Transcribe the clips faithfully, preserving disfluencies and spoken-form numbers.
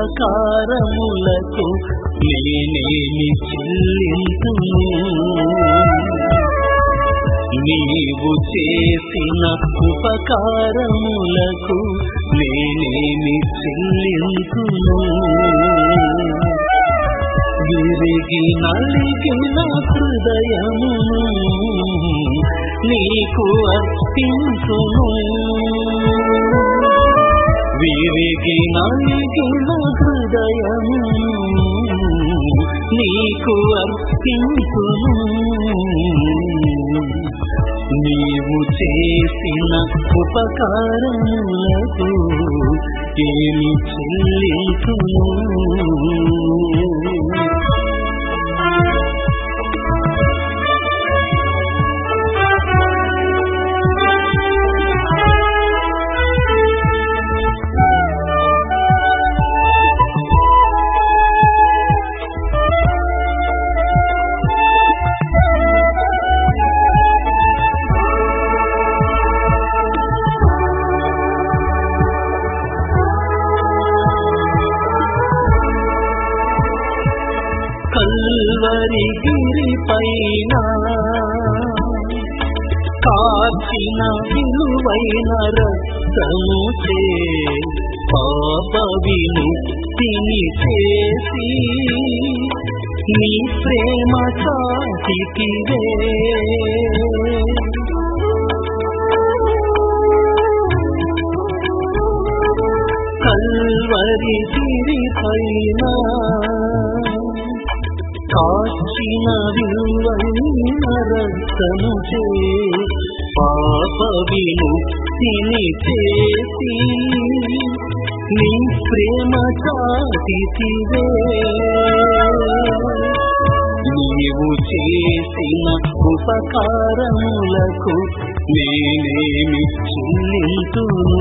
ఉపకారములకు నేనేమి చెల్లింతును? నీవు చేసిన ఉపకారములకు నేనేమి చెల్లింతును? విరిగి నలిగిన హృదయమును నీకు అర్పించును. విరిగి నలిగిన హృదయమును నీకు అర్పించును. నీవు చేసిన ఉపకారములకు ఏమి చెల్లించును? కల్వరి గిరిపైన కాచిన విలువైన రక్తముచే పాప విముక్తిని చేసి నీ ప్రేమ చాటితివే. కల్వరి గిరిపైన కాచిన విలువైన రక్తముచే పాప విముక్తిని చేసి నీ ప్రేమ చాటితివే. నీవు చేసిన ఉపకారములకు నేనేమి చెల్లింతును?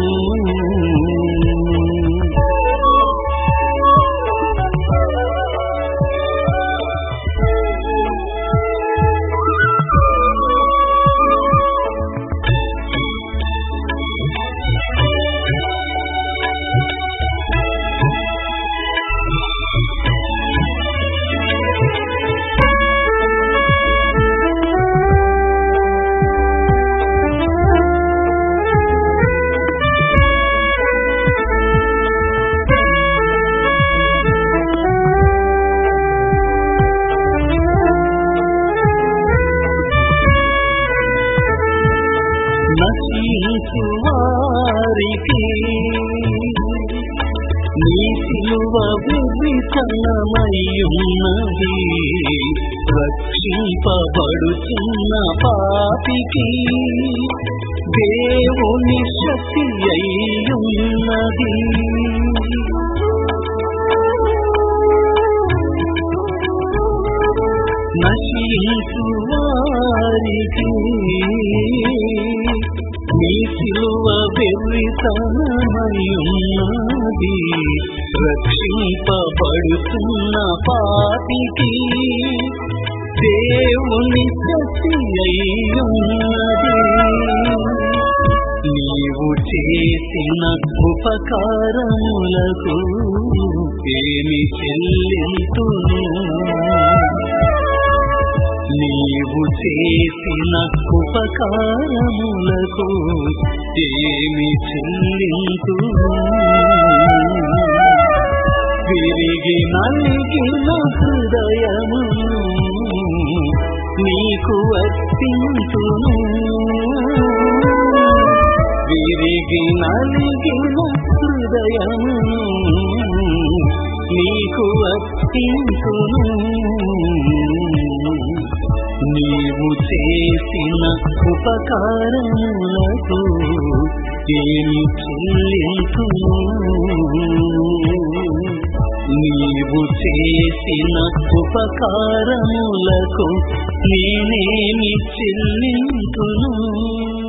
నశించువారికి నీ సిలువ విభిన్నమయ్యున్నది. రక్షింపబడుతున్న పాపికి దేవుని శక్తి అయ్యున్నది. నశించువారికి నీ సిలువ వెర్రితనమయ్యున్నది. రక్షింపబడుతున్న పాపికి దేవుని శక్తి అయ్యున్నది. నీవు చేసిన ఉపకారములకు ఏమి చెల్లింతును? నీవు చేసిన ఉపకారములకు ఏమి చెల్లింతును? విరిగి నలిగిన హృదయమును నీకు అర్పించును. విరిగి నలిగిన హృదయమును నీకు అర్పించును. నీవు చేసిన ఉపకారములకు ఏమి చెల్లింతును? నీవు చేసిన ఉపకారములకు నేనేమి చెల్లింతును?